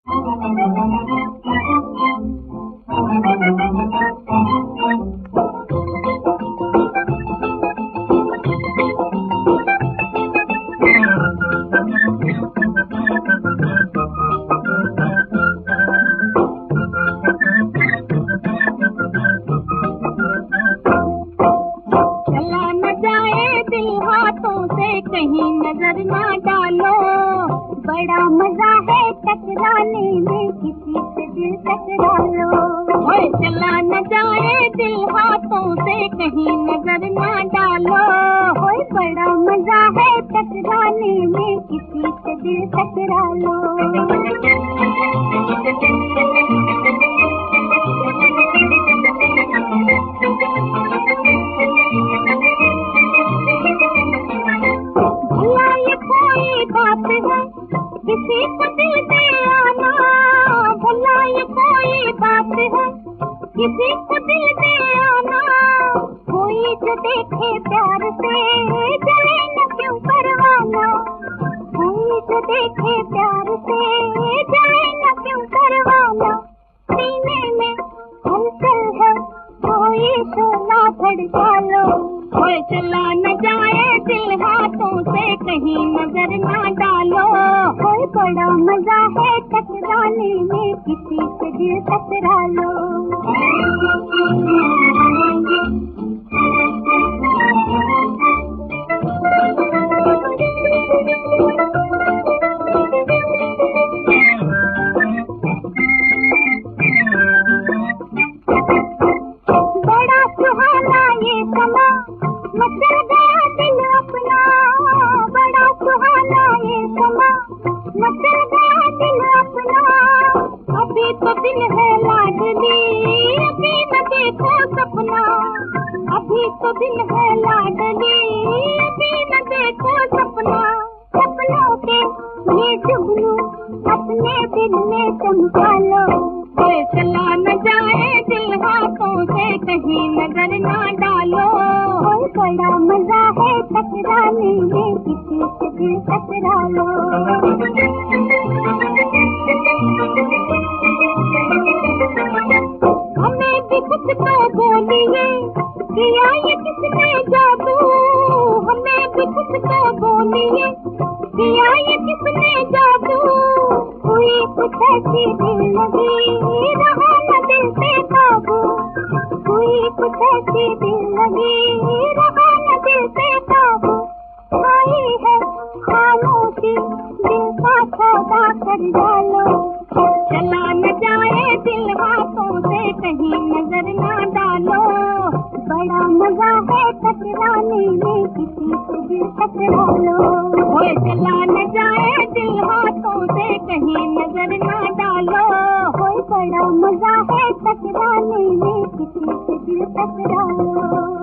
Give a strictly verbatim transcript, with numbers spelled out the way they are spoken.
कहीं नजर ना डालो, बड़ा मजा है टकराने में, किसी से दिल टकरा लो। ओए चला न जाए दिल हाथों से, कहीं नजर ना डालो। ओए बड़ा मजा है टकराने में, किसी से दिल टकरा लो। बात है किसी को दिल दे आना, भला ये कोई बात है किसी को दिल दे आना। कोई जो देखे प्यार से जले न क्यों करवाना, कोई जो देखे प्यार से जले न क्यों करवाना। सीने में हलचल है कोई शोला भड़का लो। ओए चला न जाए दिल हाथों से, कहीं नजर ना डालो। कोई बड़ा मजा है टकराने में, किसी से दिल टकरा लो। बड़ा सुहाना ये समा मचल गया दिल अपना, बड़ा सुहाना ये समा मचल गया दिल अपना। अभी तो दिल है लाडली, अभी न देखो सपना। अभी तो दिल है लाडली, अभी न देखो सपना। सपनों के ये जुगनू अपने दिल में चमका लो। कोई चला न जाए दिल हाथों से, कहीं नजर ना डालो। कोई बड़ा मजा है टकराने में, किसी से दिल टकरा लो। हमें भी कुछ तो बोलिए, किया ये किसने जादू। हमें भी कुछ तो बोलिए, किया ये किसने जादू। हुई कुछ ऐसी दिल लगी, रहा न दिल से काबू। हुई कुछ ऐसी दिल लगी, रहा न दिल से काबू। आई है खामोशी, दिल का सौदा कर डालो। चला न जाए दिल हाथों से, कहीं नजर ना डालो। बड़ा मजा है टकराने में, किसी से दिल टकरा लो। ओए चला न जाए दिल हाथों से, कहीं नजर ना डालो। ओए बड़ा मजा है टकराने में, किसी से दिल टकरा लो।